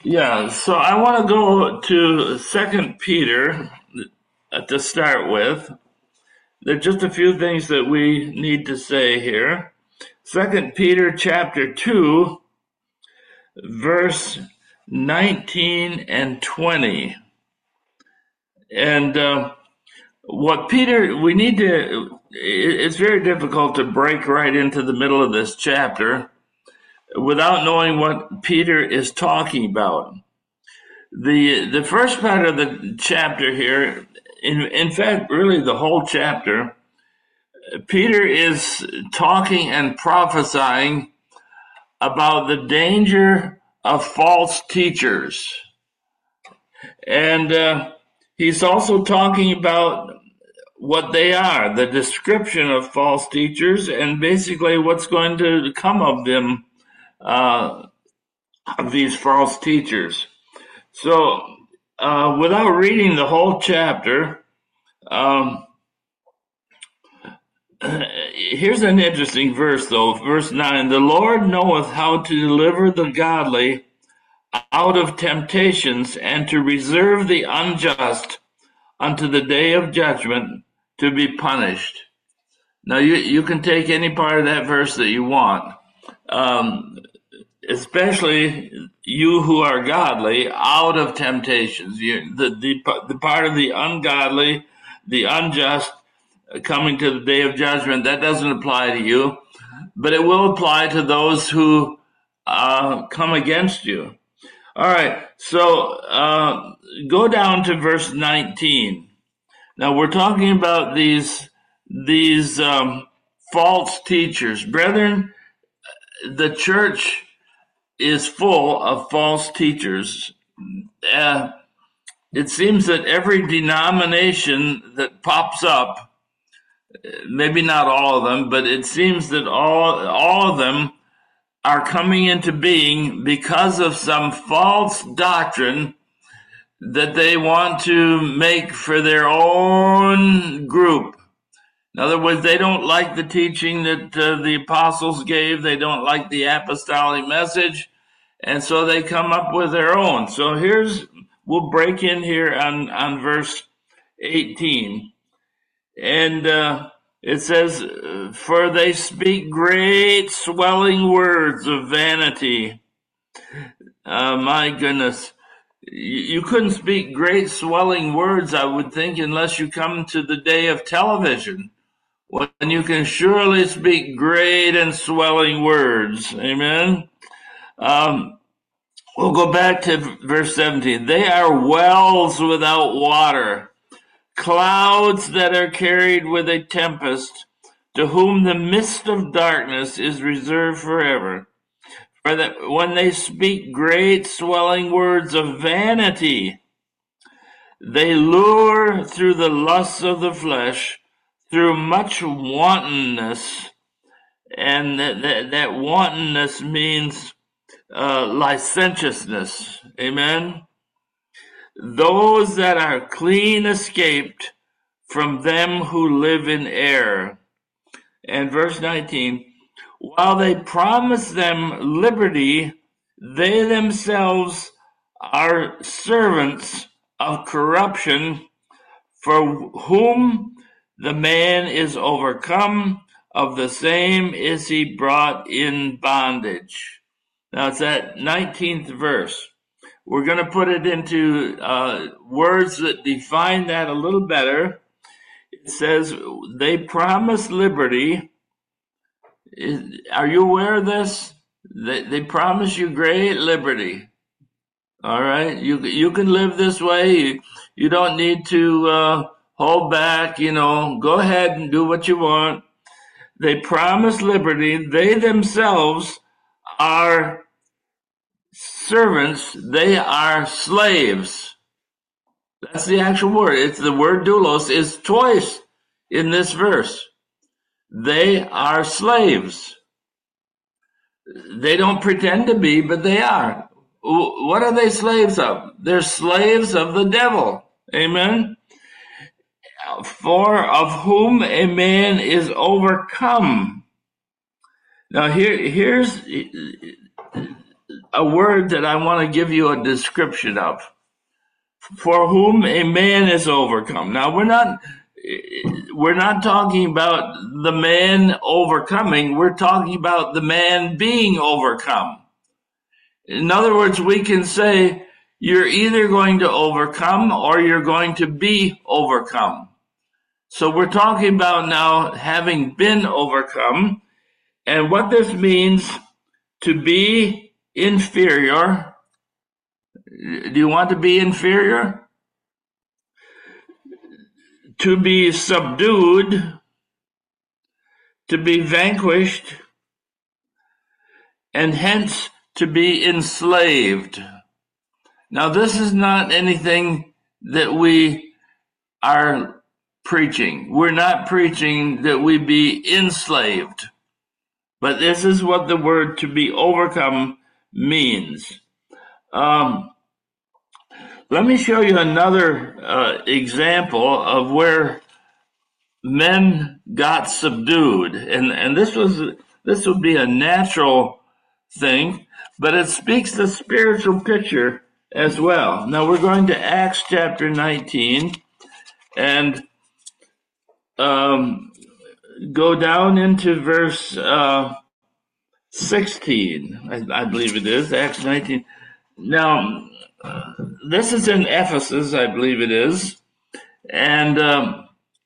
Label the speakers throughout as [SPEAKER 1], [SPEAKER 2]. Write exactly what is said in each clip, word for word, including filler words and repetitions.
[SPEAKER 1] Yeah, so I want to go to Second Peter uh, to start with. There are just a few things that we need to say here. Second Peter chapter two, verse nineteen and twenty. And uh, what Peter, we need to, it's very difficult to break right into the middle of this chapter without knowing what Peter is talking about. The the first part of the chapter here, in, in fact, really the whole chapter, Peter is talking and prophesying about the danger of false teachers. And uh, he's also talking about what they are, the description of false teachers, and basically what's going to come of them, uh, of these false teachers. So, uh, without reading the whole chapter, um, here's an interesting verse, though. Verse nine, the Lord knoweth how to deliver the godly out of temptations and to reserve the unjust unto the day of judgment to be punished. Now, you, you can take any part of that verse that you want, um, especially you who are godly, out of temptations. You, the, the, the part of the ungodly, the unjust, coming to the day of judgment, that doesn't apply to you, but it will apply to those who uh, come against you. All right, so uh, go down to verse nineteen. Now we're talking about these these um, false teachers. Brethren, the church is full of false teachers. Uh, it seems that every denomination that pops up, maybe not all of them, but it seems that all all of them are coming into being because of some false doctrine that they want to make for their own group. In other words, they don't like the teaching that uh, the apostles gave. They don't like the apostolic message. And so they come up with their own. So here's, we'll break in here on, on verse eighteen. And uh, it says, for they speak great swelling words of vanity. Uh, my goodness. You couldn't speak great swelling words, I would think, unless you come to the day of television, when you can surely speak great and swelling words. Amen. Um, we'll go back to verse seventeen. They are wells without water, clouds that are carried with a tempest, to whom the mist of darkness is reserved forever. For that when they speak great swelling words of vanity, they lure through the lusts of the flesh, through much wantonness. And that, that, that wantonness means uh, licentiousness. Amen. Those that are clean escaped from them who live in error. And verse nineteen, while they promise them liberty, they themselves are servants of corruption, for whom the man is overcome, of the same is he brought in bondage. Now it's that nineteenth verse. We're going to put it into uh, words that define that a little better. It says, they promise liberty. Are you aware of this? They, they promise you great liberty. All right? You, you can live this way. You, you don't need to uh, hold back. You know, go ahead and do what you want. They promise liberty. They themselves are servants. They are slaves. That's the actual word. It's the word doulos is twice in this verse. They are slaves. They don't pretend to be, but they are. What are they slaves of? They're slaves of the devil. Amen. For of whom a man is overcome. Now here, here's a word that I want to give you a description of. For whom a man is overcome. Now, we're not we're not talking about the man overcoming. We're talking about the man being overcome. In other words, we can say you're either going to overcome or you're going to be overcome. So we're talking about now having been overcome, and what this means to be inferior. Do you want to be inferior? To be subdued, to be vanquished, and hence to be enslaved. Now, this is not anything that we are preaching. We're not preaching that we be enslaved. But this is what the word to be overcome means. Um, let me show you another uh, example of where men got subdued. And, and this was this would be a natural thing, but it speaks the spiritual picture as well. Now we're going to Acts chapter nineteen and um, go down into verse uh, sixteen, I, I believe it is, Acts nineteen. Now, uh, this is in Ephesus, I believe it is, and um,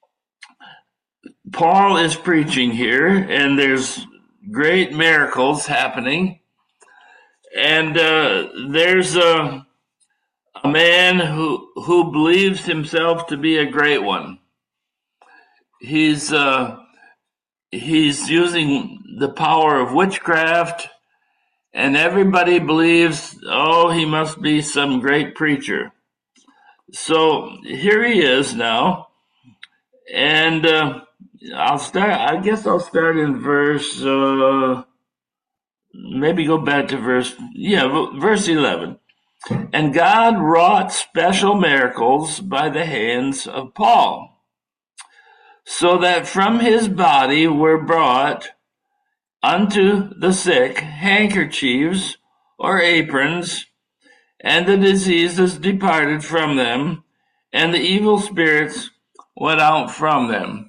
[SPEAKER 1] Paul is preaching here, and there's great miracles happening, and uh, there's a, a man who who believes himself to be a great one. He's uh, he's using the power of witchcraft, and everybody believes, oh, he must be some great preacher. So here he is now, and uh, I'll start. I guess I'll start in verse. Uh, maybe go back to verse. Yeah, verse eleven. And God wrought special miracles by the hands of Paul, so that from his body were brought unto the sick handkerchiefs or aprons, and the diseases departed from them, and the evil spirits went out from them.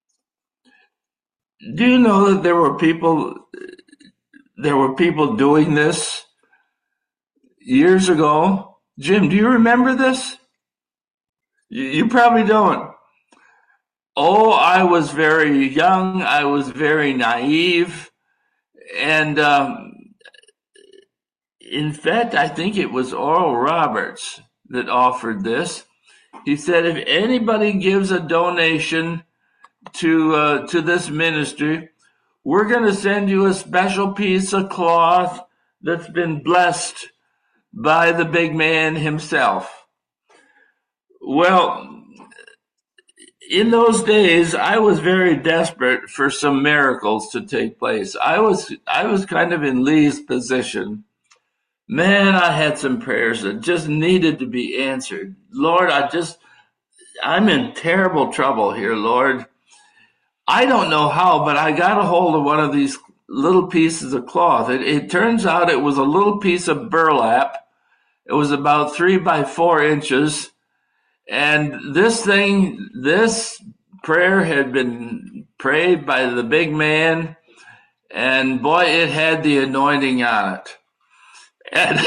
[SPEAKER 1] Do you know that there were people there were people doing this years ago? Jim, do you remember this? You, you probably don't. Oh, I was very young. I was very naive. And um, in fact, I think it was Oral Roberts that offered this. He said, if anybody gives a donation to uh, to this ministry, we're going to send you a special piece of cloth that's been blessed by the big man himself. Well, in those days, I was very desperate for some miracles to take place. I was I was kind of in Lee's position. Man, I had some prayers that just needed to be answered. Lord, I just, I'm in terrible trouble here, Lord. I don't know how, but I got a hold of one of these little pieces of cloth. It, it turns out it was a little piece of burlap. It was about three by four inches. And this thing, this prayer had been prayed by the big man. And boy, it had the anointing on it. And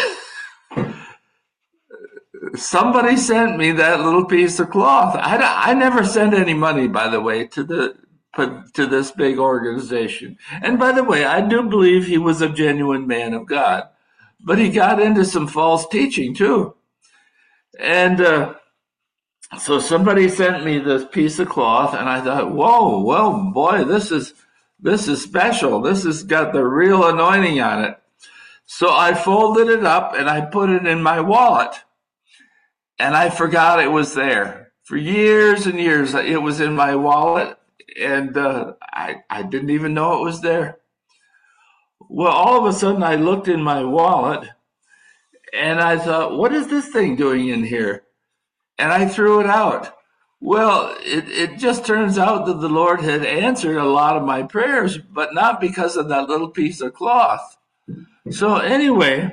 [SPEAKER 1] somebody sent me that little piece of cloth. I, I never sent any money, by the way, to the to this big organization. And by the way, I do believe he was a genuine man of God, but he got into some false teaching too. And uh, so somebody sent me this piece of cloth, and I thought, whoa, well, boy, this is this is special. This has got the real anointing on it. So I folded it up and I put it in my wallet, and I forgot it was there. For years and years, it was in my wallet, and uh, I, I didn't even know it was there. Well, all of a sudden, I looked in my wallet, and I thought, what is this thing doing in here? And I threw it out. Well, it, it just turns out that the Lord had answered a lot of my prayers, but not because of that little piece of cloth. So anyway,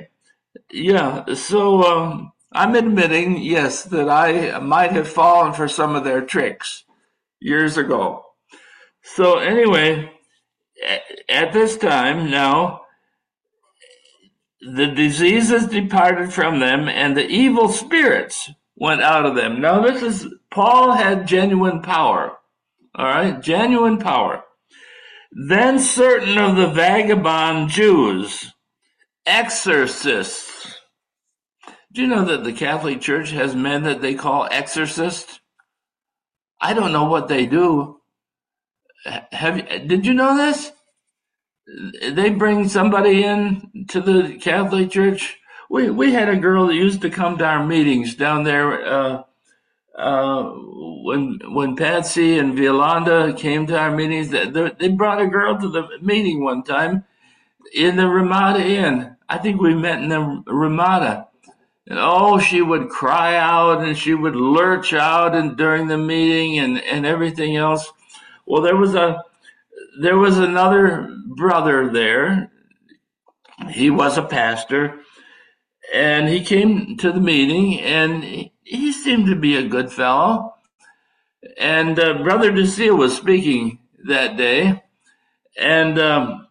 [SPEAKER 1] Yeah, so um, I'm admitting, yes, that I might have fallen for some of their tricks years ago. So anyway, at this time now, the diseases departed from them, and the evil spirits went out of them. Now, this is Paul had genuine power. All right, genuine power. Then certain of the vagabond Jews, exorcists. Do you know that the Catholic Church has men that they call exorcists? I don't know what they do. Have you, did you know this? They bring somebody in to the Catholic Church. We we had a girl that used to come to our meetings down there. Uh, uh, when when Patsy and Violanda came to our meetings, they, they brought a girl to the meeting one time in the Ramada Inn. I think we met in the Ramada. And oh, she would cry out and she would lurch out and during the meeting and, and everything else. Well, there was a there was another brother there. He was a pastor, and he came to the meeting, and he, he seemed to be a good fellow. And uh, Brother DeSille was speaking that day, and um,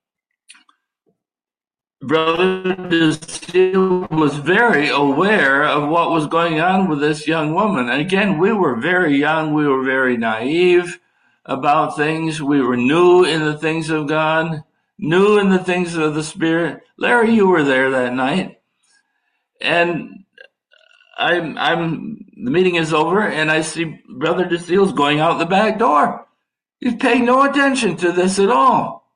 [SPEAKER 1] Brother DeSille was very aware of what was going on with this young woman. And again, we were very young, we were very naive about things. We were new in the things of God, new in the things of the Spirit. Larry, you were there that night. And I'm, I'm, the meeting is over, and I see Brother DeSille's going out the back door. He's paying no attention to this at all.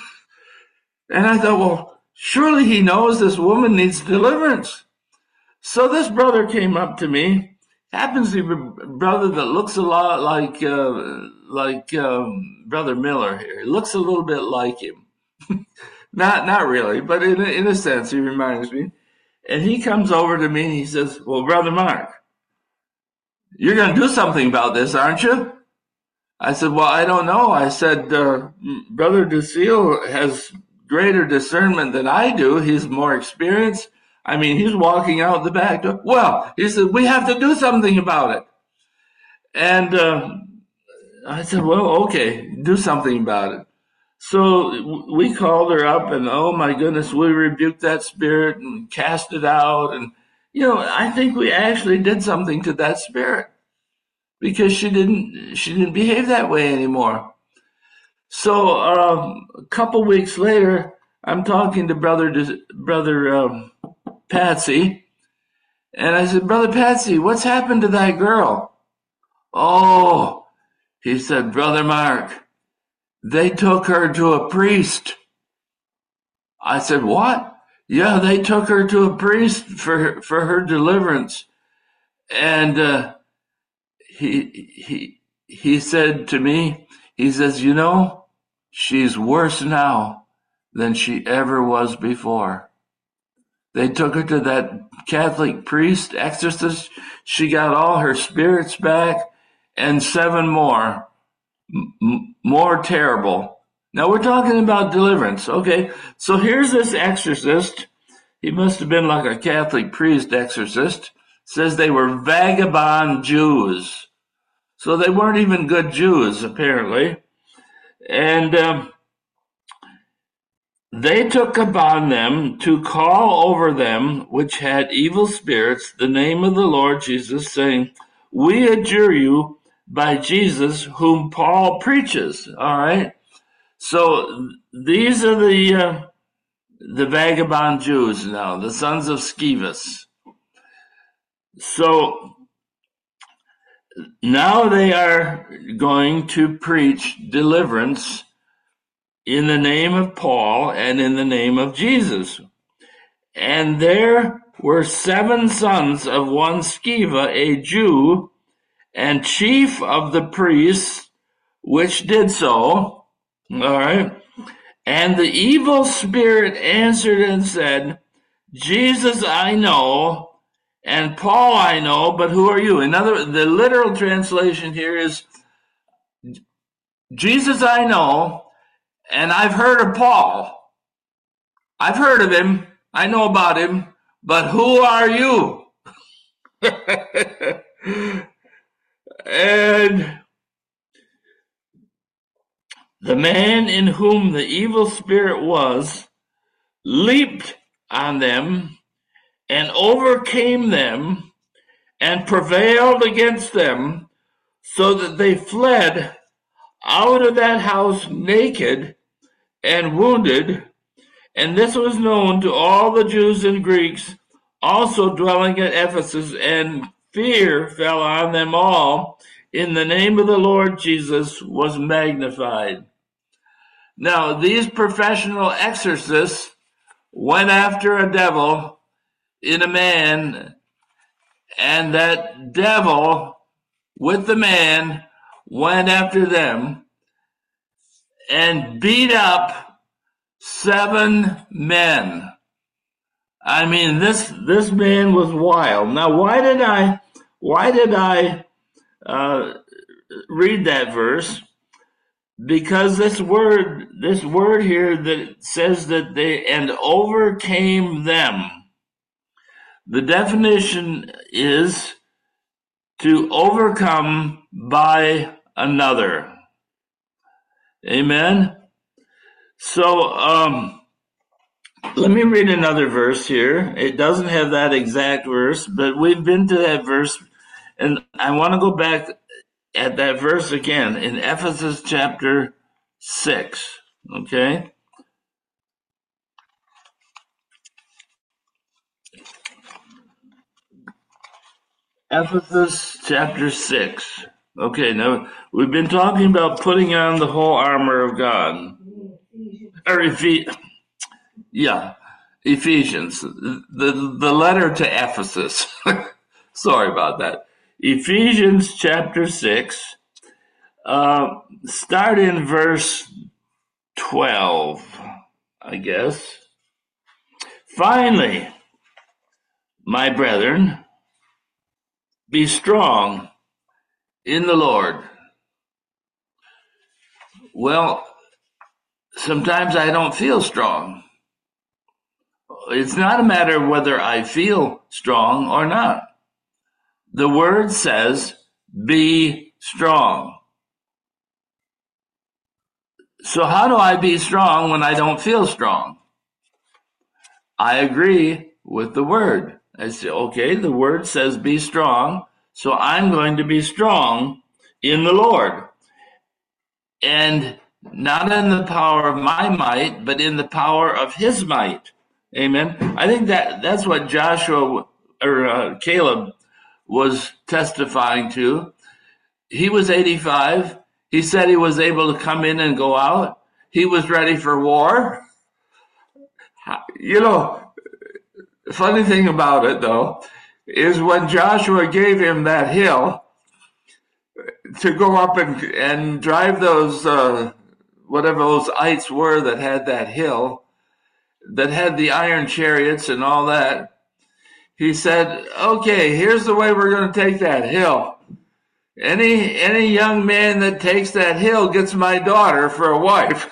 [SPEAKER 1] And I thought, well, surely he knows this woman needs deliverance. So this brother came up to me. Happens to be a brother that looks a lot like uh, like um, Brother Miller here. He looks a little bit like him. not not really, but in a, in a sense, he reminds me. And he comes over to me and he says, well, Brother Mark, you're going to do something about this, aren't you? I said, well, I don't know. I said, uh, Brother DeSille has greater discernment than I do. He's more experienced. I mean, he's walking out the back door. Well, he said, we have to do something about it. And uh, I said, well, okay, do something about it. So we called her up, and oh my goodness, we rebuked that spirit and cast it out. And, you know, I think we actually did something to that spirit because she didn't she didn't behave that way anymore. So um, a couple weeks later, I'm talking to Brother Brother um, Patsy, and I said, Brother Patsy, what's happened to that girl? Oh, he said, Brother Mark, they took her to a priest. I said, what? Yeah, they took her to a priest for her, for her deliverance. And uh, he he he said to me, he says, you know, she's worse now than she ever was before. They took her to that Catholic priest, exorcist. She got all her spirits back and seven more. M- more terrible. Now we're talking about deliverance. Okay, so here's this exorcist. He must have been like a Catholic priest exorcist. Says they were vagabond Jews. So they weren't even good Jews, apparently. And um, they took upon them to call over them which had evil spirits the name of the Lord Jesus, saying, we adjure you by Jesus, whom Paul preaches. All right. So these are the uh, the vagabond Jews now, the sons of Scevus. So now they are going to preach deliverance in the name of Paul and in the name of Jesus. And there were seven sons of one Sceva, a Jew, and chief of the priests, which did so. All right. And the evil spirit answered and said, Jesus I know, and Paul I know, but who are you? In other, the literal translation here is, Jesus I know, and I've heard of Paul. I've heard of him. I know about him, but who are you? And the man in whom the evil spirit was leaped on them and overcame them and prevailed against them, so that they fled out of that house naked and wounded. And this was known to all the Jews and Greeks also dwelling at Ephesus, and fear fell on them all. In the name of the Lord Jesus was magnified. Now, these professional exorcists went after a devil in a man, and that devil with the man went after them and beat up seven men. I mean, this this man was wild. Now, why did I why did I uh, read that verse? Because this word this word here that says that they and overcame them. The definition is to overcome by another. Amen. So, um, let me read another verse here. It doesn't have that exact verse, but we've been to that verse, and I want to go back at that verse again in Ephesus chapter six. Okay? Ephesus chapter six. Okay, now we've been talking about putting on the whole armor of God. Or Ephes- yeah, Ephesians, the, the letter to Ephesus. Sorry about that. Ephesians chapter six, uh, start in verse twelve, I guess. Finally, my brethren, be strong in the Lord. Well, sometimes I don't feel strong. It's not a matter of whether I feel strong or not. The word says, be strong. So how do I be strong when I don't feel strong? I agree with the word. I say, okay, the word says be strong, so I'm going to be strong in the Lord. And not in the power of my might, but in the power of his might. Amen. I think that that's what Joshua or uh, Caleb was testifying to. He was eighty-five. He said he was able to come in and go out. He was ready for war. You know, the funny thing about it, though, is when Joshua gave him that hill to go up and, and drive those, uh, whatever those ites were that had that hill, that had the iron chariots and all that, he said, okay, here's the way we're going to take that hill. Any any young man that takes that hill gets my daughter for a wife.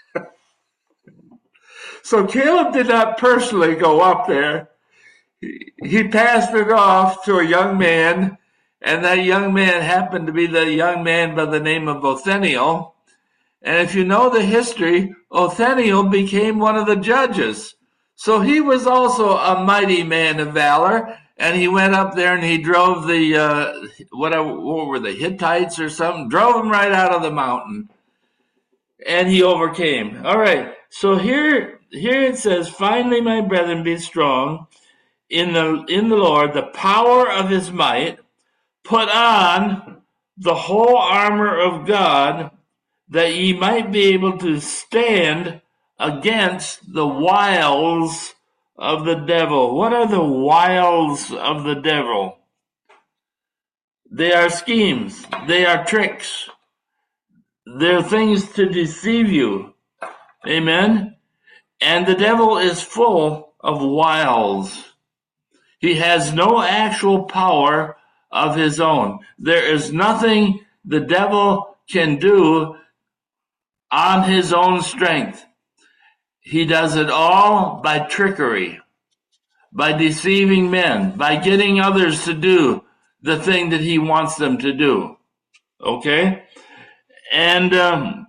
[SPEAKER 1] So Caleb did not personally go up there. He, he passed it off to a young man, and that young man happened to be the young man by the name of Othniel. And if you know the history, Othniel became one of the judges. So he was also a mighty man of valor, and he went up there and he drove the, uh, whatever, what were the Hittites or something, drove them right out of the mountain, and he overcame. All right, so here, here it says, finally, my brethren, be strong in the, in the Lord, the power of his might, put on the whole armor of God, that ye might be able to stand against the wiles of the devil. What are the wiles of the devil? They are schemes. They are tricks. They're things to deceive you. Amen? And the devil is full of wiles. He has no actual power of his own. There is nothing the devil can do on his own strength. He does it all by trickery, by deceiving men, by getting others to do the thing that he wants them to do. Okay? And um,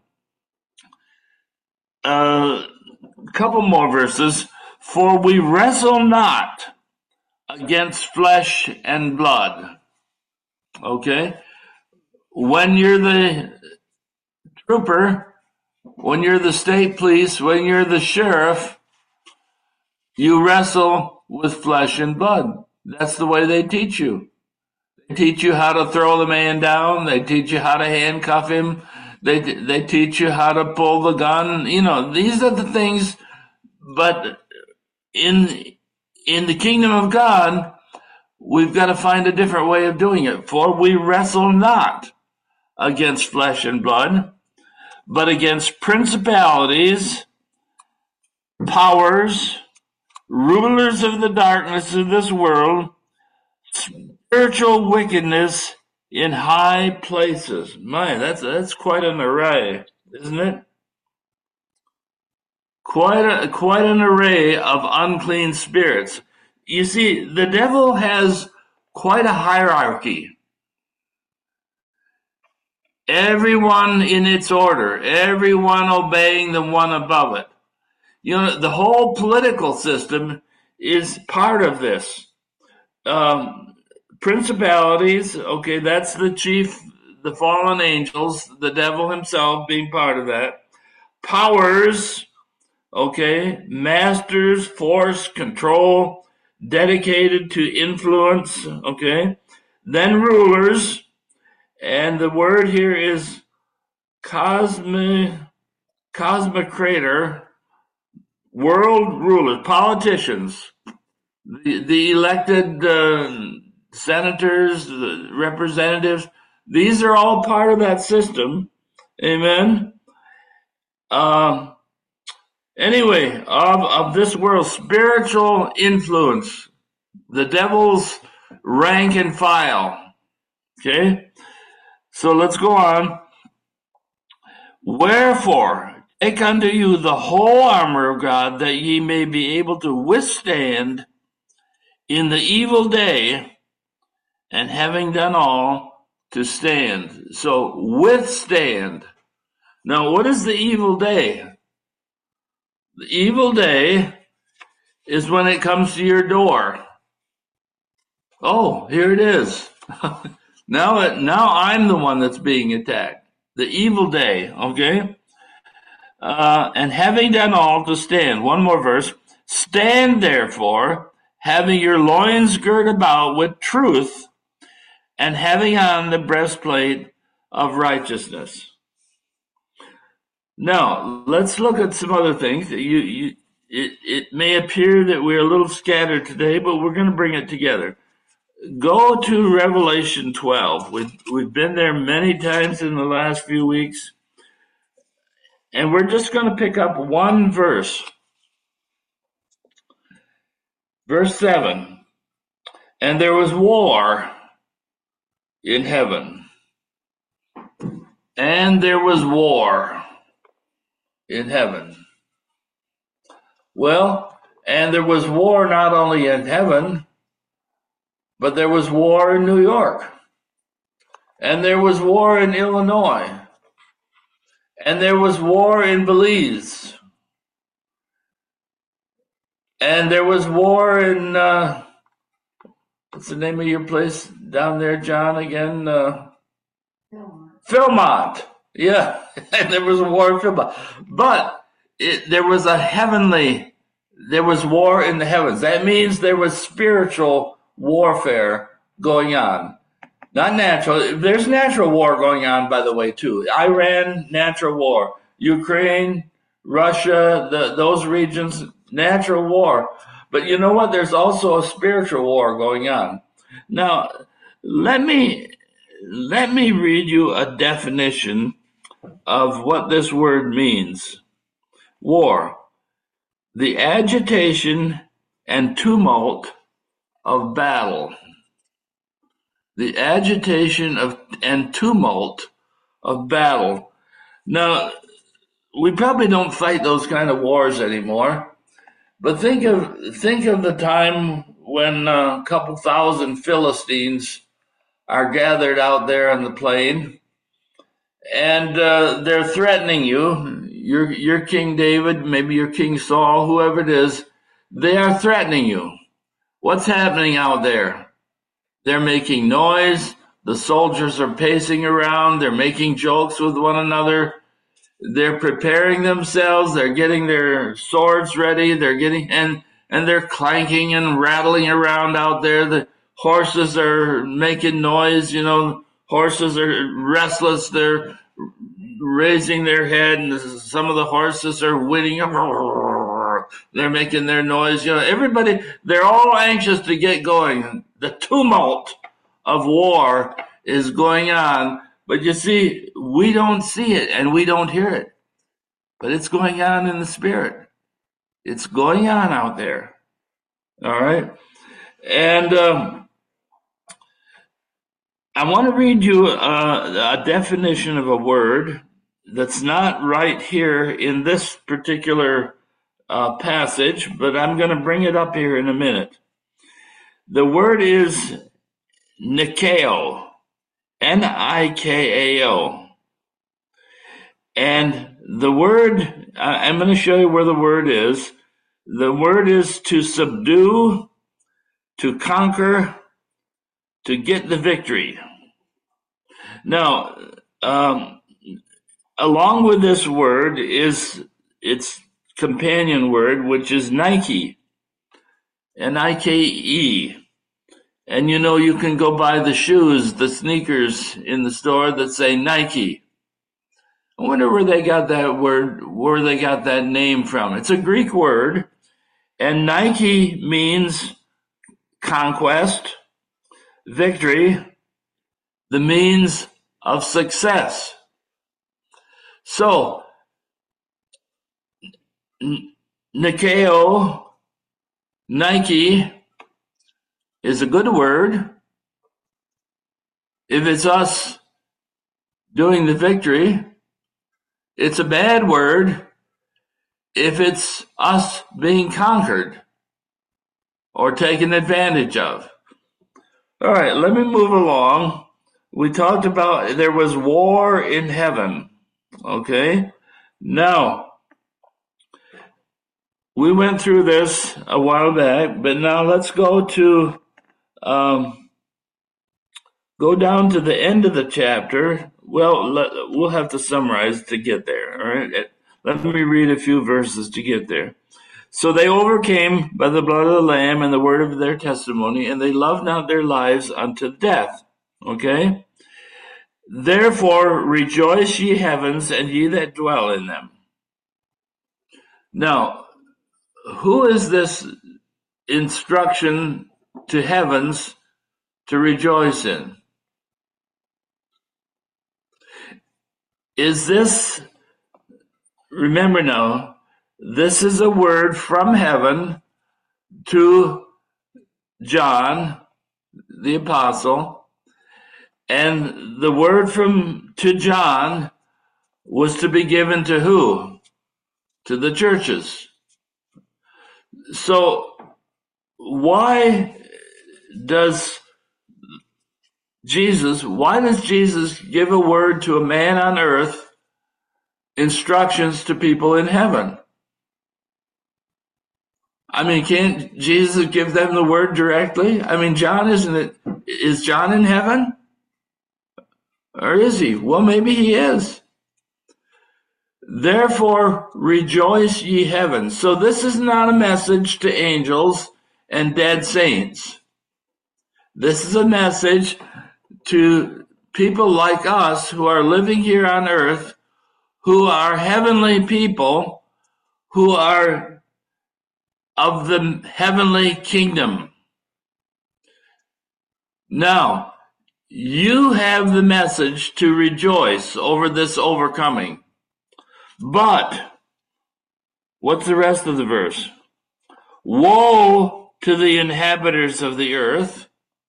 [SPEAKER 1] uh, a couple more verses. For we wrestle not against flesh and blood. Okay? When you're the trooper, when you're the state police, when you're the sheriff, you wrestle with flesh and blood. That's the way they teach you. They teach you how to throw the man down. They teach you how to handcuff him. They they teach you how to pull the gun. You know, these are the things. But in in the kingdom of God, we've got to find a different way of doing it. For we wrestle not against flesh and blood, but against principalities, powers, rulers of the darkness of this world, spiritual wickedness in high places. My, that's that's quite an array, isn't it? Quite a quite an array of unclean spirits. You see, the devil has quite a hierarchy. Everyone in its order, everyone obeying the one above it. You know, the whole political system is part of this. Um, principalities, okay, that's the chief, the fallen angels, the devil himself being part of that. Powers, okay, masters, force, control, dedicated to influence, okay. Then rulers, and the word here is cosmic, cosmocrator, world rulers, politicians, the, the elected uh, senators, the representatives, these are all part of that system. Amen. Uh, anyway, of, of this world, spiritual influence, the devil's rank and file. Okay? So let's go on. Wherefore, take unto you the whole armor of God, that ye may be able to withstand in the evil day, and having done all, to stand. So, withstand. Now, what is the evil day? The evil day is when it comes to your door. Oh, here it is. now, it, now I'm the one that's being attacked. The evil day, okay? Uh, and having done all, to stand. One more verse. Stand therefore, having your loins girt about with truth, and having on the breastplate of righteousness. Now, let's look at some other things. You, you, it, it may appear that we're a little scattered today, but we're going to bring it together. Go to Revelation twelve. We've, we've been there many times in the last few weeks. And we're just going to pick up one verse. Verse seven. And there was war in heaven. And there was war in heaven. Well, and there was war not only in heaven, but there was war in New York. And there was war in Illinois. And there was war in Belize. And there was war in, uh, what's the name of your place down there, John, again? Uh, Philmont. Philmont. Yeah, and there was a war in Philmont. But it, there was a heavenly, there was war in the heavens. That means there was spiritual warfare going on. Not natural. There's natural war going on, by the way, too. Iran, natural war. Ukraine, Russia, the, those regions, natural war. But you know what? There's also a spiritual war going on. Now, let me let me read you a definition of what this word means. War. The agitation and tumult of battle. The agitation of and tumult of battle. Now, we probably don't fight those kind of wars anymore, But think of think of the time when a couple thousand Philistines are gathered out there on the plain, and uh, they're threatening you. Your your King David, maybe your King Saul, whoever it is, they are threatening you. What's happening out there? They're making noise. The soldiers are pacing around. They're making jokes with one another. They're preparing themselves. They're getting their swords ready. They're getting and and they're clanking and rattling around out there. The horses are making noise. You know, horses are restless. They're raising their head, and some of the horses are whinnying. They're making their noise. You know, everybody, they're all anxious to get going. The tumult of war is going on. But you see, we don't see it and we don't hear it. But it's going on in the spirit. It's going on out there. All right? And um, I want to read you a, a definition of a word that's not right here in this particular uh, passage, but I'm going to bring it up here in a minute. The word is Nikao, N I K A O. And the word, I'm going to show you where the word is. The word is to subdue, to conquer, to get the victory. Now, um, along with this word is its companion word, which is Nike, N I K E. And you know, you can go buy the shoes, the sneakers in the store that say Nike. I wonder where they got that word, where they got that name from. It's a Greek word, and Nike means conquest, victory, the means of success. So, Nikao, Nike, is a good word if it's us doing the victory. It's a bad word if it's us being conquered or taken advantage of. All right, let me move along. We talked about there was war in heaven. Okay? Now, we went through this a while back, but now let's go to Um, go down to the end of the chapter. Well, let, we'll have to summarize to get there. All right. Let me read a few verses to get there. So they overcame by the blood of the Lamb and the word of their testimony, and they loved not their lives unto death. Okay. Therefore rejoice, ye heavens, and ye that dwell in them. Now, who is this instruction to heavens to rejoice in? Is this, remember now, this is a word from heaven to John, the apostle, and the word from to John was to be given to who? To the churches. So why does Jesus, why does Jesus give a word to a man on earth, instructions to people in heaven? I mean, can't Jesus give them the word directly? I mean, John, isn't it, is John in heaven? Or is he? Well, maybe he is. Therefore, rejoice ye heavens. So this is not a message to angels and dead saints. This is a message to people like us who are living here on earth, who are heavenly people, who are of the heavenly kingdom. Now, you have the message to rejoice over this overcoming. But, what's the rest of the verse? Woe to the inhabitants of the earth.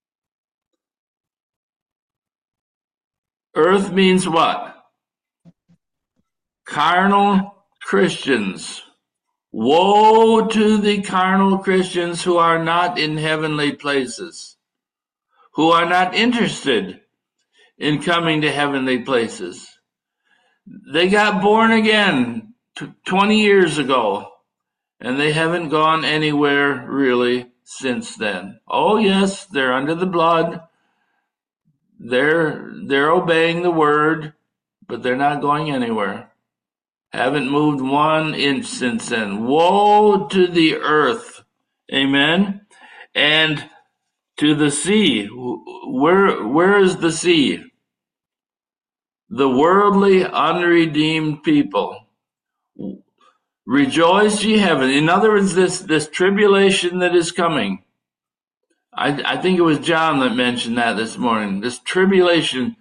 [SPEAKER 1] Earth means what? Carnal Christians. Woe to the carnal Christians who are not in heavenly places, who are not interested in coming to heavenly places. They got born again twenty years ago, and they haven't gone anywhere really since then. Oh yes, they're under the blood. They're they're obeying the word, but they're not going anywhere. Haven't moved one inch since then. Woe to the earth. Amen. And to the sea. Where where is the sea? The worldly, unredeemed people. Rejoice, ye heaven. In other words, this, this tribulation that is coming. I, I think it was John that mentioned that this morning. This tribulation,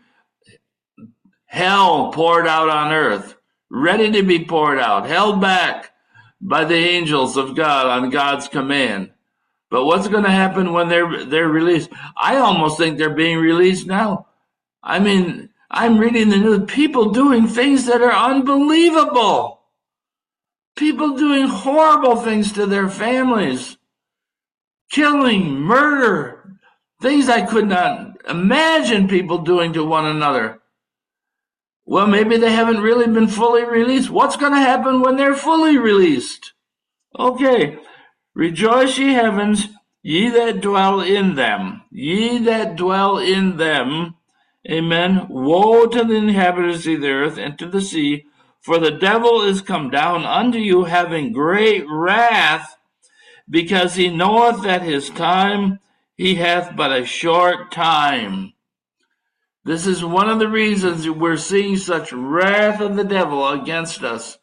[SPEAKER 1] hell poured out on earth, ready to be poured out, held back by the angels of God on God's command. But what's going to happen when they're they're released? I almost think they're being released now. I mean, I'm reading the news, people doing things that are unbelievable. People doing horrible things to their families. Killing, murder, things I could not imagine people doing to one another. Well, maybe they haven't really been fully released. What's going to happen when they're fully released? Okay, rejoice ye heavens, ye that dwell in them, ye that dwell in them. Amen. Woe to the inhabitants of the earth and to the sea, for the devil is come down unto you, having great wrath, because he knoweth that his time he hath but a short time. This is one of the reasons we're seeing such wrath of the devil against us.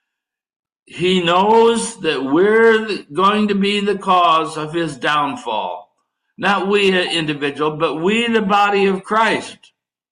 [SPEAKER 1] He knows that we're going to be the cause of his downfall. Not we an individual, but we the body of Christ.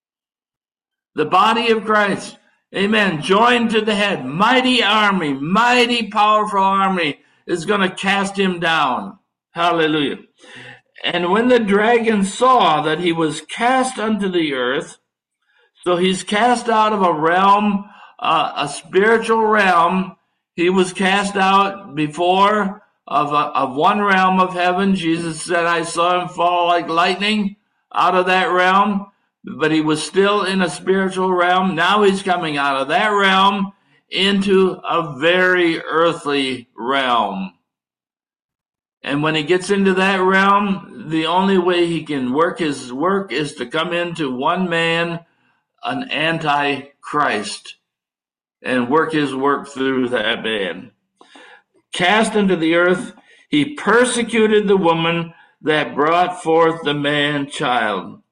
[SPEAKER 1] The body of Christ. Amen. Joined to the head. Mighty army, mighty powerful army is going to cast him down. Hallelujah. And when the dragon saw that he was cast unto the earth, so he's cast out of a realm, uh, a spiritual realm. He was cast out before of, a, of one realm of heaven. Jesus said, I saw him fall like lightning out of that realm, but he was still in a spiritual realm. Now he's coming out of that realm into a very earthly realm. And when he gets into that realm, the only way he can work his work is to come into one man, an antichrist, and work his work through that man. Cast into the earth, he persecuted the woman that brought forth the man child.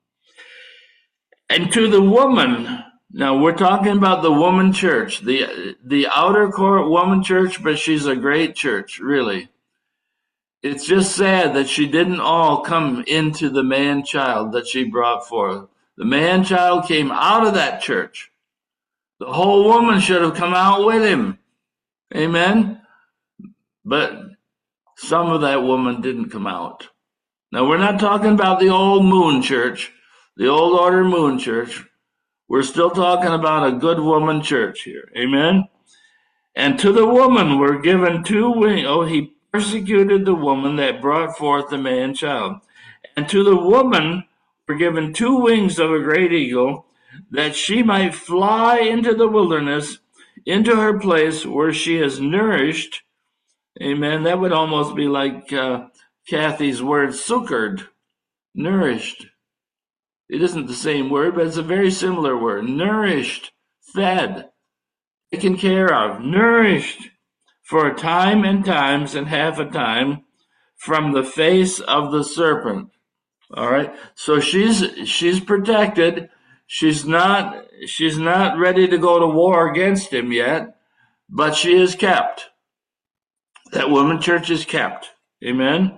[SPEAKER 1] And to the woman, now we're talking about the woman church, the, the outer court woman church, but she's a great church, really. It's just sad that she didn't all come into the man-child that she brought forth. The man-child came out of that church. The whole woman should have come out with him. Amen? But some of that woman didn't come out. Now, we're not talking about the old moon church, the old order moon church. We're still talking about a good woman church here. Amen? And to the woman were given two wings. Oh, he persecuted the woman that brought forth the man-child. And to the woman were given two wings of a great eagle, that she might fly into the wilderness, into her place where she is nourished. Amen. That would almost be like uh, Kathy's word, succored, nourished. It isn't the same word, but it's a very similar word. Nourished, fed, taken care of, nourished. For a time and times and half a time from the face of the serpent. All right. So she's she's protected. She's not she's not ready to go to war against him yet, but she is kept. That woman church is kept. Amen.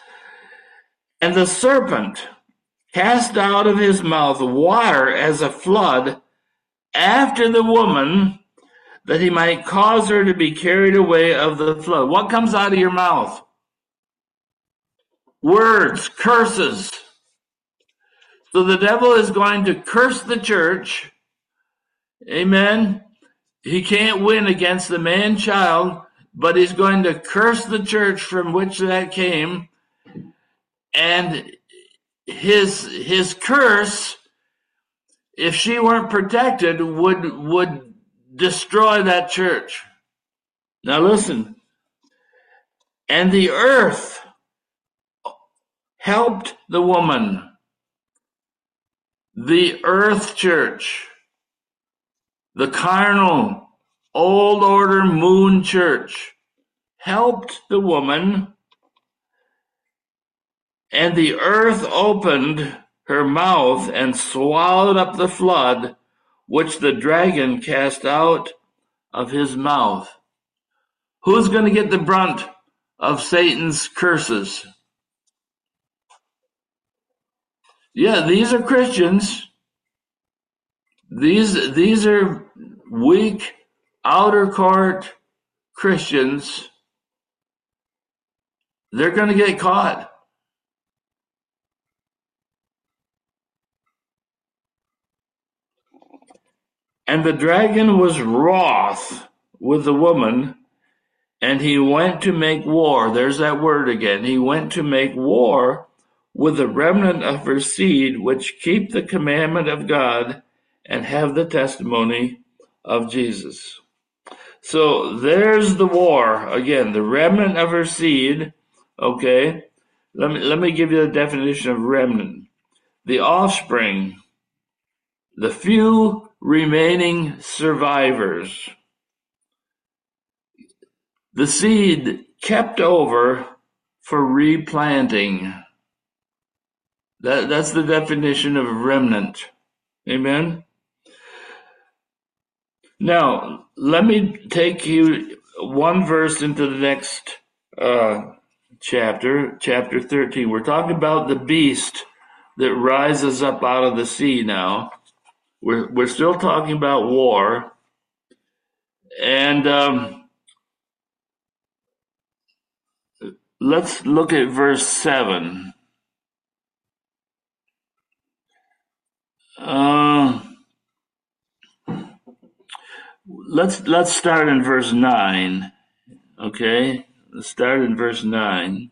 [SPEAKER 1] And the serpent cast out of his mouth water as a flood after the woman, that he might cause her to be carried away of the flood. What comes out of your mouth? Words, curses. So the devil is going to curse the church. Amen. He can't win against the man-child. but he's going to curse the church from which that came, and his his curse, if she weren't protected, would would destroy that church. Now listen. And the earth helped the woman. The earth church, the carnal, old order moon church, helped the woman, and the earth opened her mouth and swallowed up the flood, which the dragon cast out of his mouth. Who's going to get the brunt of Satan's curses? Yeah, these are Christians. These, these are weak, outer court Christians. They're going to get caught. And the dragon was wroth with the woman, and he went to make war. There's that word again. He went to make war with the remnant of her seed, which keep the commandment of God and have the testimony of Jesus. So there's the war again, the remnant of her seed. Okay, let me let me give you the definition of remnant: the offspring, the few remaining survivors, the seed kept over for replanting. That, that's the definition of remnant. Amen? Now, let me take you one verse into the next uh, chapter, chapter thirteen. We're talking about the beast that rises up out of the sea now. We're, we're still talking about war. And um, let's look at verse seven. Uh, let's let's start in verse nine. Okay, let's start in verse nine.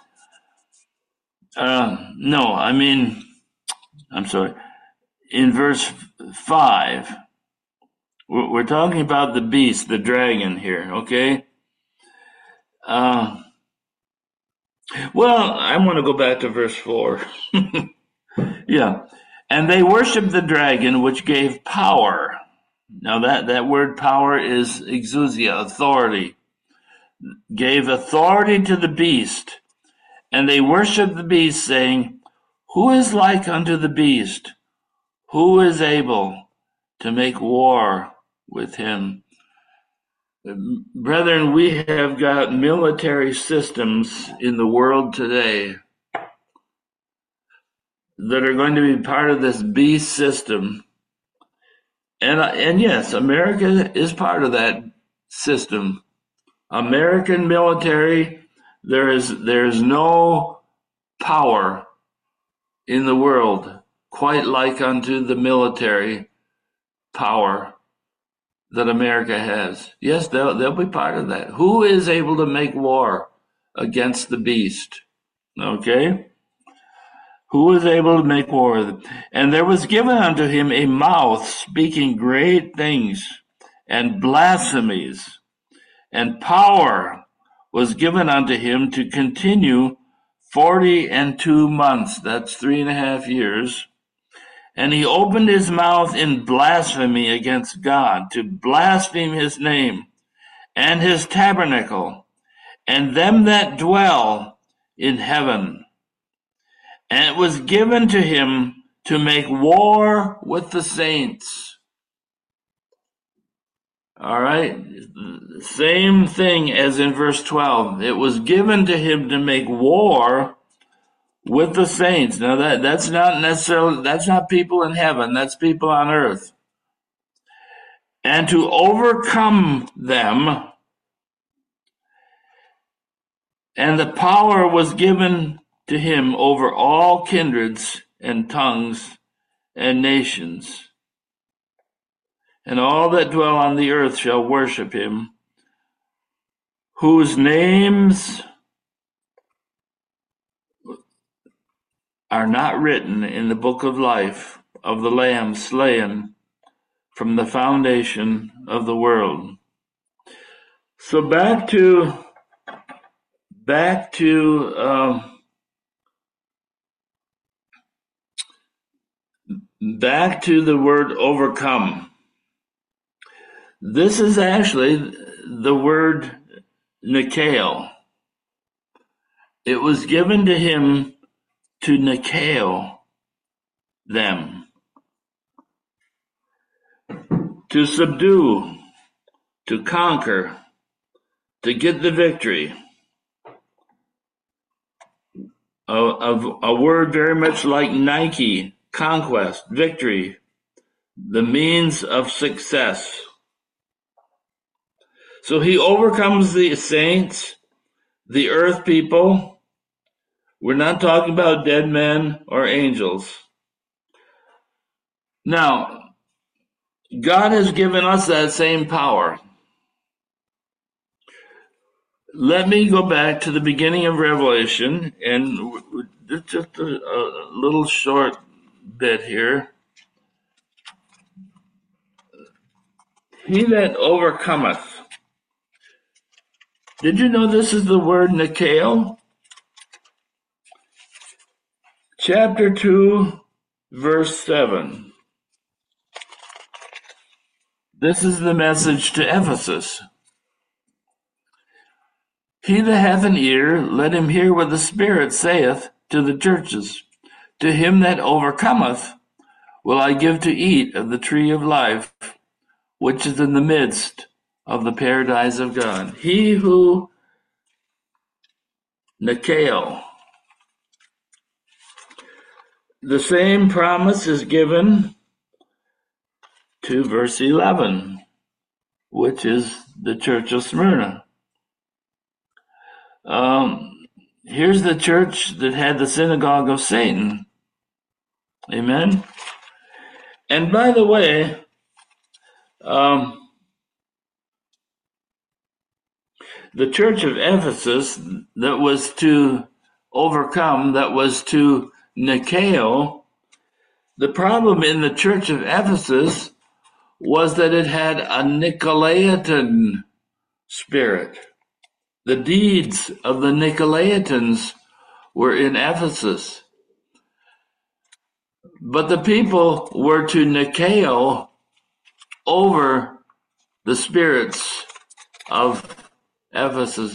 [SPEAKER 1] Uh, no, I mean, I'm sorry. In verse five, we're, we're talking about the beast, the dragon here. Okay. Uh, well, I want to go back to verse four. Yeah. And they worshiped the dragon, which gave power. Now that, that word power is exousia, authority. Gave authority to the beast. And they worshiped the beast, saying, who is like unto the beast? Who is able to make war with him? Brethren, we have got military systems in the world today that are going to be part of this beast system. And, and yes, America is part of that system. American military, there is, there is no power in the world quite like unto the military power that America has. Yes, they'll, they'll be part of that. Who is able to make war against the beast? Okay? Who is able to make war? And there was given unto him a mouth speaking great things and blasphemies, and power was given unto him to continue forty and two months. That's three and a half years. And he opened his mouth in blasphemy against God, to blaspheme his name and his tabernacle and them that dwell in heaven. And it was given to him to make war with the saints. All right. Same thing as in verse twelve. It was given to him to make war with the saints. Now that, that's not necessarily, that's not people in heaven. That's people on earth. And to overcome them. And the power was given to him over all kindreds and tongues and nations. And all that dwell on the earth shall worship him, whose names are not written in the book of life of the Lamb slain from the foundation of the world. So back to back to uh, back to the word overcome. This is actually the word Nikao. It was given to him to Nikao them, to subdue, to conquer, to get the victory. A, a, a word very much like Nike, conquest, victory, the means of success. So he overcomes the saints, the earth people. We're not talking about dead men or angels. Now, God has given us that same power. Let me go back to the beginning of Revelation, and just a, a little short bit here. He that overcometh. Did you know this is the word Nikao? Chapter two, verse seven. This is the message to Ephesus. He that hath an ear, let him hear what the Spirit saith to the churches. To him that overcometh will I give to eat of the tree of life, which is in the midst of the paradise of God. He who, Nikao, the same promise is given to verse eleven, which is the church of Smyrna. Um, here's the church that had the synagogue of Satan. Amen. And by the way, um, the church of Ephesus that was to overcome, that was to Nikao, the problem in the church of Ephesus was that it had a Nicolaitan spirit. The deeds of the Nicolaitans were in Ephesus. But the people were to Nikao over the spirits of Ephesus.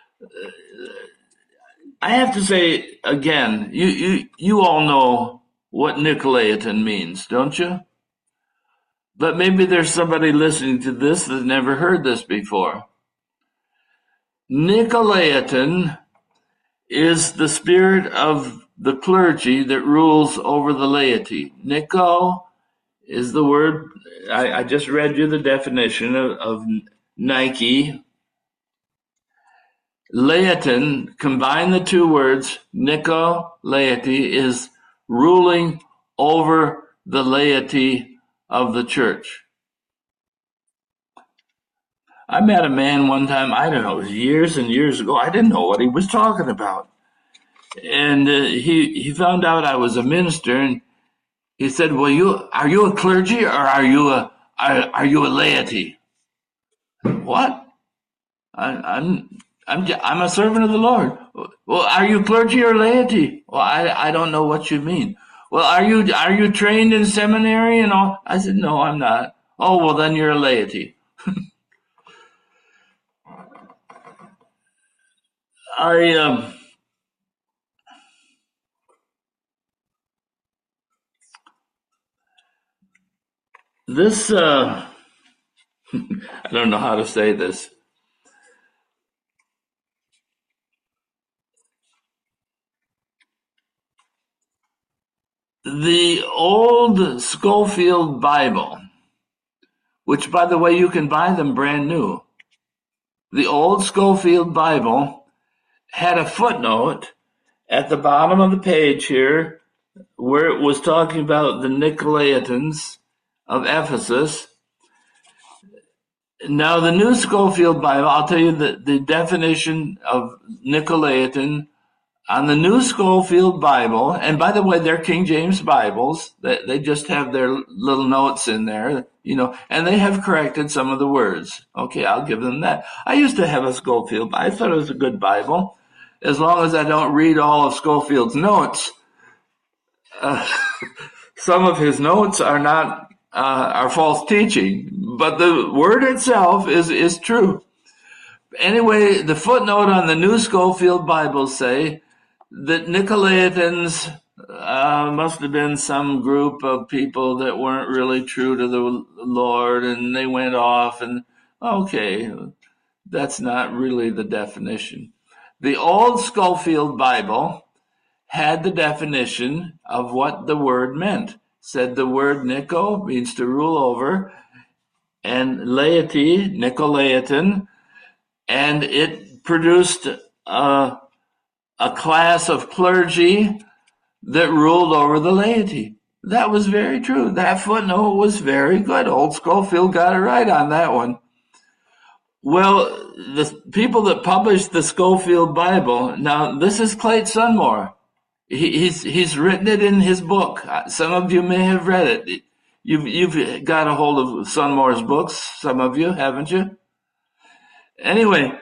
[SPEAKER 1] I have to say again, you, you, you all know what Nicolaitan means, don't you? But maybe there's somebody listening to this that never heard this before. Nicolaitan is the spirit of the clergy that rules over the laity. Nico is the word, I, I just read you the definition of, of Nike. Laity, combine the two words, Nico, laity, is ruling over the laity of the church. I met a man one time, I don't know, it was years and years ago. I didn't know what he was talking about. And uh, he, he found out I was a minister, and he said, well, you are you a clergy or are you a are, are you a laity? What? I, I'm I'm I'm a servant of the Lord. Well, are you clergy or laity? Well, I I don't know what you mean. Well, are you are you trained in seminary and all? I said, no, I'm not. Oh, well, then you're a laity. I um. This uh, I don't know how to say this. The old Scofield Bible, which, by the way, you can buy them brand new. The old Scofield Bible had a footnote at the bottom of the page here where it was talking about the Nicolaitans of Ephesus. Now, the New Schofield Bible, I'll tell you the, the definition of Nicolaitan on the New Schofield Bible, and by the way, they're King James Bibles. They, they just have their little notes in there, you know, and they have corrected some of the words. Okay, I'll give them that. I used to have a Schofield. I thought it was a good Bible, as long as I don't read all of Schofield's notes. Uh, some of his notes are not uh, are false teaching, but the word itself is is true. Anyway, the footnote on the New Schofield Bible say that Nicolaitans uh, must have been some group of people that weren't really true to the Lord, and they went off. And okay, that's not really the definition. The old Schofield Bible had the definition of what the word meant. Said the word Nico means to rule over, and laity, Nicolaitan, and it produced a, a class of clergy that ruled over the laity. That was very true. That footnote was very good. Old Schofield got it right on that one. Well, the people that published the Schofield Bible, now this is Clayton Sunmore. He, he's he's written it in his book. Some of you may have read it. You've you've got a hold of Sunmore's books. Some of you, haven't you? Anyway,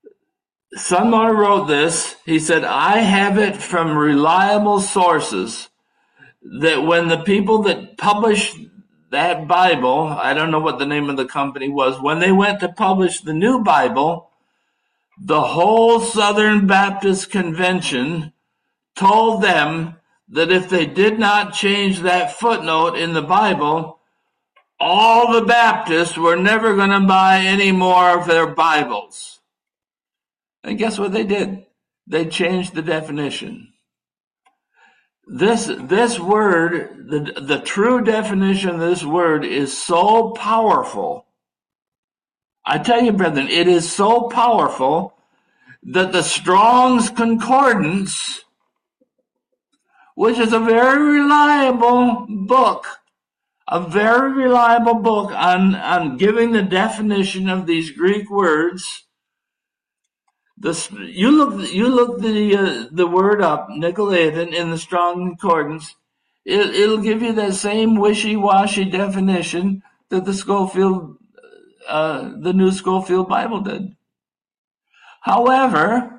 [SPEAKER 1] Sunmore wrote this. He said, "I have it from reliable sources that when the people that published that Bible, I don't know what the name of the company was, when they went to publish the new Bible, the whole Southern Baptist Convention told them that if they did not change that footnote in the Bible, all the Baptists were never going to buy any more of their Bibles." And guess what they did? They changed the definition. This this word, the, the true definition of this word is so powerful. I tell you, brethren, it is so powerful that the Strong's Concordance, which is a very reliable book, a very reliable book on, on giving the definition of these Greek words. This, you look you look the uh, the word up, Nicolaitan, in the Strong Concordance. It, it'll give you that same wishy-washy definition that the Schofield, uh, the New Schofield Bible did. However,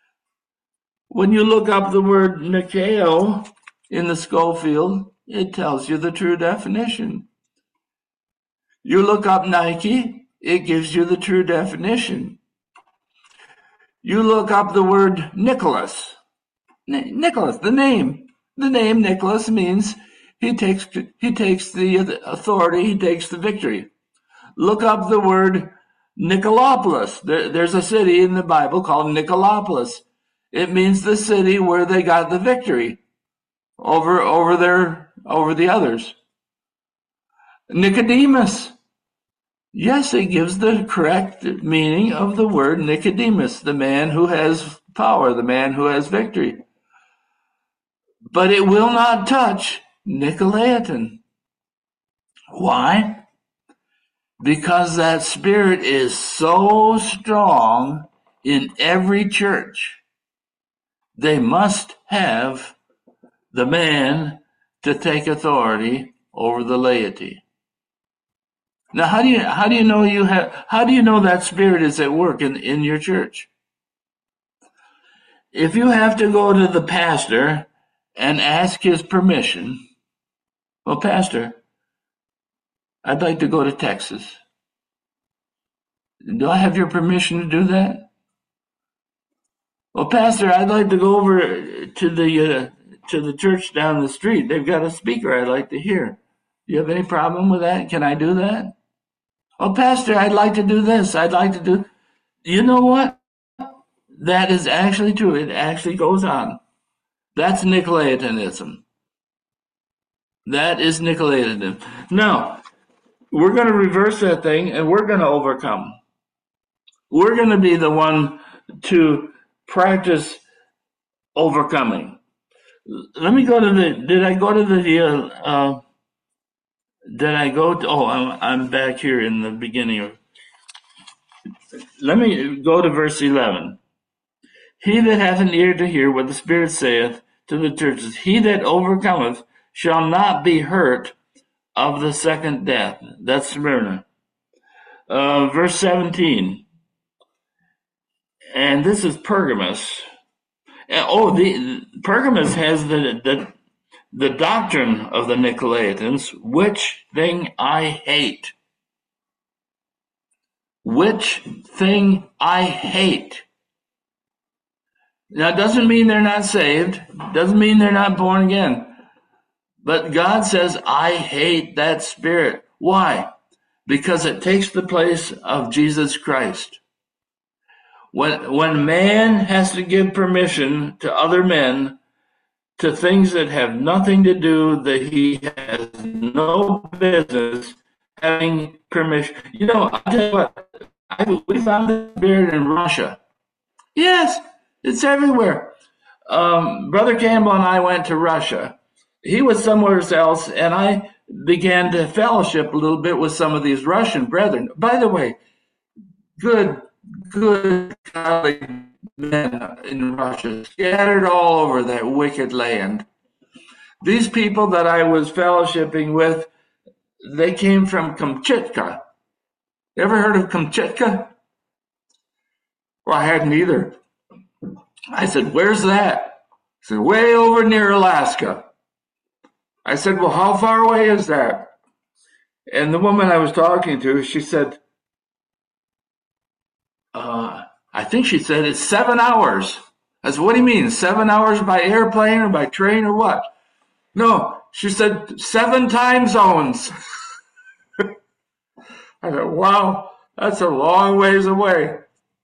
[SPEAKER 1] when you look up the word Nikao in the Schofield, it tells you the true definition. You look up Nike, it gives you the true definition. You look up the word Nicholas. N- Nicholas, the name. The name Nicholas means he takes he takes the authority, he takes the victory. Look up the word Nicolopolis. There, there's a city in the Bible called Nicolopolis. It means the city where they got the victory over over their over the others. Nicodemus. Yes, it gives the correct meaning of the word Nicodemus, the man who has power, the man who has victory. But it will not touch Nicolaitan. Why? Because that spirit is so strong in every church. They must have the man to take authority over the laity. Now, how do you how do you know you have how do you know that spirit is at work in, in your church? If you have to go to the pastor and ask his permission, well, Pastor, I'd like to go to Texas. Do I have your permission to do that? Well, Pastor, I'd like to go over to the uh, to the church down the street. They've got a speaker I'd like to hear. Do you have any problem with that? Can I do that? Oh, Pastor, I'd like to do this. I'd like to do... You know what? That is actually true. It actually goes on. That's Nicolaitanism. That is Nicolaitanism. Now, we're going to reverse that thing, and we're going to overcome. We're going to be the one to practice overcoming. Let me go to the... Did I go to the... Uh, uh, Did I go to, oh, I'm, I'm back here in the beginning of, let me go to verse eleven. He that hath an ear to hear what the Spirit saith to the churches, he that overcometh shall not be hurt of the second death. That's Smyrna. Uh, verse seventeen. And this is Pergamos. Oh, the Pergamos has the, the the doctrine of the Nicolaitans, which thing I hate. Which thing I hate. Now, it doesn't mean they're not saved. Doesn't mean they're not born again. But God says, I hate that spirit. Why? Because it takes the place of Jesus Christ. When, when man has to give permission to other men to things that have nothing to do, that he has no business having permission. You know, I'll tell you what, I, we found the spirit in Russia. Yes, it's everywhere. Um, Brother Campbell and I went to Russia. He was somewhere else, and I began to fellowship a little bit with some of these Russian brethren. By the way, good, good godly men in Russia, scattered all over that wicked land. These people that I was fellowshipping with, they came from Kamchatka. You ever heard of Kamchatka? Well, I hadn't either. I said, where's that? He said, way over near Alaska. I said, well, how far away is that? And the woman I was talking to, she said, uh, I think she said it's seven hours. I said, what do you mean, seven hours by airplane or by train or what? No, she said seven time zones. I said, wow, that's a long ways away.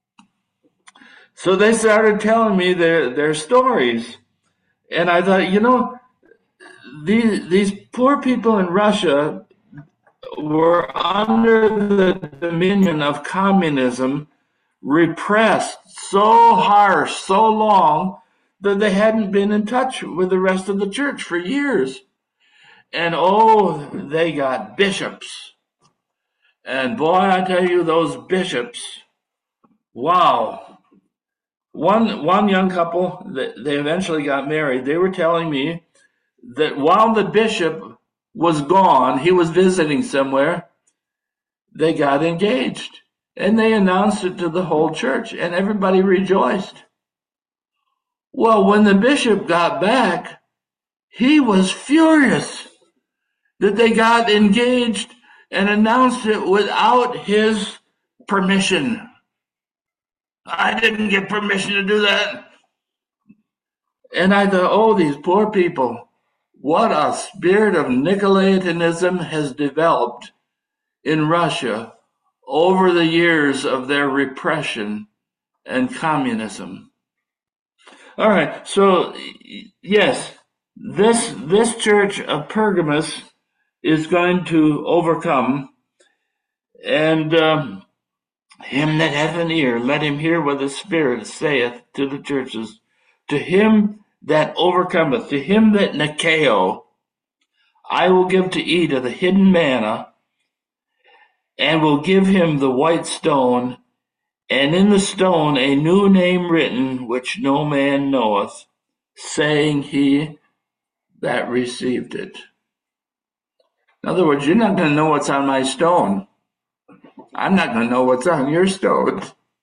[SPEAKER 1] So they started telling me their, their stories. And I thought, you know, these, these poor people in Russia were under the dominion of communism, repressed so harsh, so long, that they hadn't been in touch with the rest of the church for years. And oh, they got bishops. And boy, I tell you, those bishops, wow. One one young couple, they eventually got married. They were telling me that while the bishop was gone, he was visiting somewhere, they got engaged. And they announced it to the whole church, and everybody rejoiced. Well, when the bishop got back, he was furious that they got engaged and announced it without his permission. I didn't get permission to do that. And I thought, oh, these poor people, what a spirit of Nicolaitanism has developed in Russia over the years of their repression and communism. All right, so yes, this this church of Pergamos is going to overcome, and um, him that hath an ear, let him hear what the Spirit saith to the churches. To him that overcometh, to him that Nikeo, I will give to eat of the hidden manna, and will give him the white stone, and in the stone a new name written, which no man knoweth, saying he that received it. In other words, you're not going to know what's on my stone. I'm not going to know what's on your stone.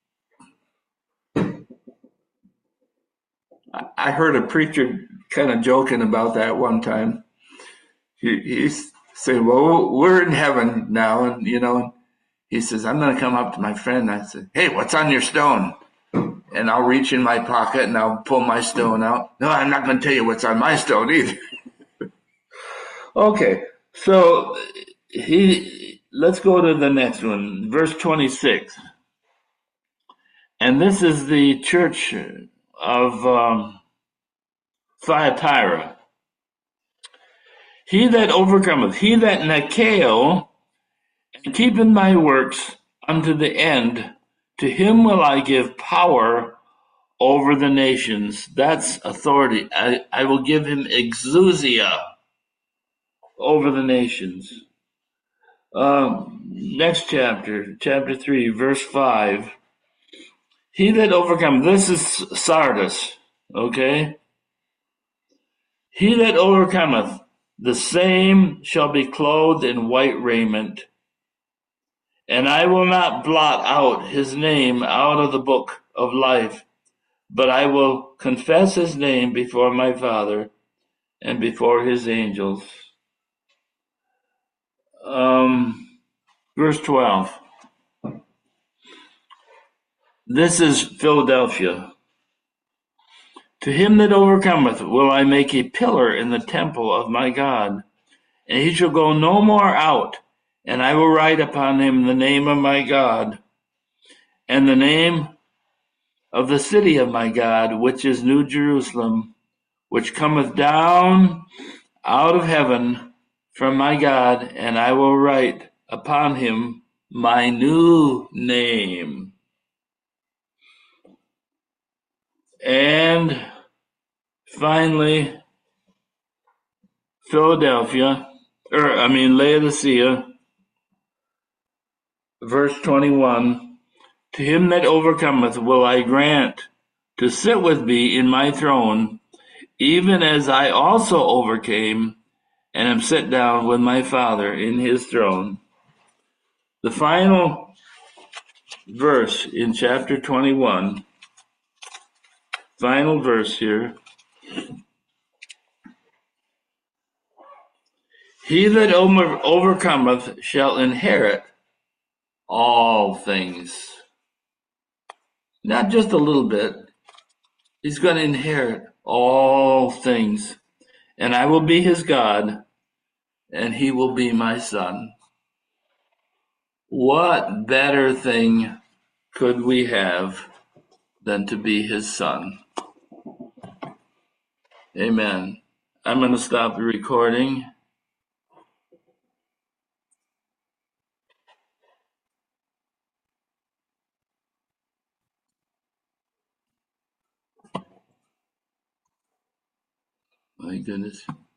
[SPEAKER 1] I heard a preacher kind of joking about that one time. He, he said, well, we're in heaven now, and, you know, he says, I'm going to come up to my friend. I said, hey, what's on your stone? And I'll reach in my pocket and I'll pull my stone out. No, I'm not going to tell you what's on my stone either. Okay, so he, let's go to the next one, verse twenty-six. And this is the church of um, Thyatira. He that overcometh, he that Nikeo, and keepeth my works unto the end, to him will I give power over the nations. That's authority. I, I will give him exousia over the nations. Um, next chapter, chapter three, verse five. He that overcometh, this is Sardis, okay? He that overcometh, the same shall be clothed in white raiment, and I will not blot out his name out of the book of life, but I will confess his name before my Father and before his angels. Um, verse twelve. This is Philadelphia. To him that overcometh will I make a pillar in the temple of my God, and he shall go no more out, and I will write upon him the name of my God, and the name of the city of my God, which is New Jerusalem, which cometh down out of heaven from my God, and I will write upon him my new name. And finally, Philadelphia, or I mean Laodicea, verse twenty-one. To him that overcometh will I grant to sit with me in my throne, even as I also overcame and am set down with my Father in his throne. The final verse in chapter twenty-one, final verse here. He that over- overcometh shall inherit all things. Not just a little bit. He's going to inherit all things. And I will be his God, and he will be my son. What better thing could we have than to be his son? Amen. I'm going to stop the recording. My goodness.